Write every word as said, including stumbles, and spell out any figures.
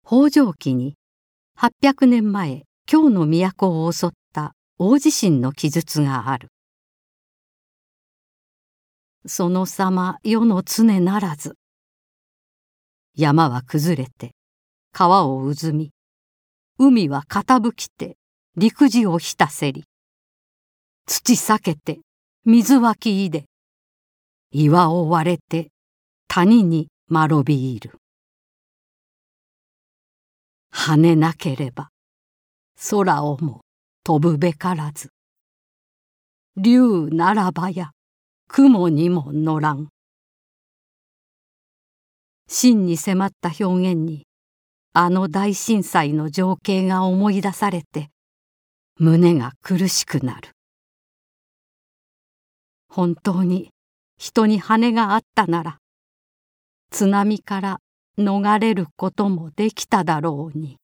北条記にはっぴゃくねんまえ京の都を襲った大地震の記述がある。その様世の常ならず。山は崩れて川をうずみ、海は傾きて陸地をひたせり、土裂けて水湧きいで、岩を割れて谷にまろびいる。羽なければ空をも飛ぶべからず。竜ならばや雲にも乗らん。真に迫った表現にあの大震災の情景が思い出されて胸が苦しくなる。本当に人に羽があったなら津波から逃れることもできただろうに。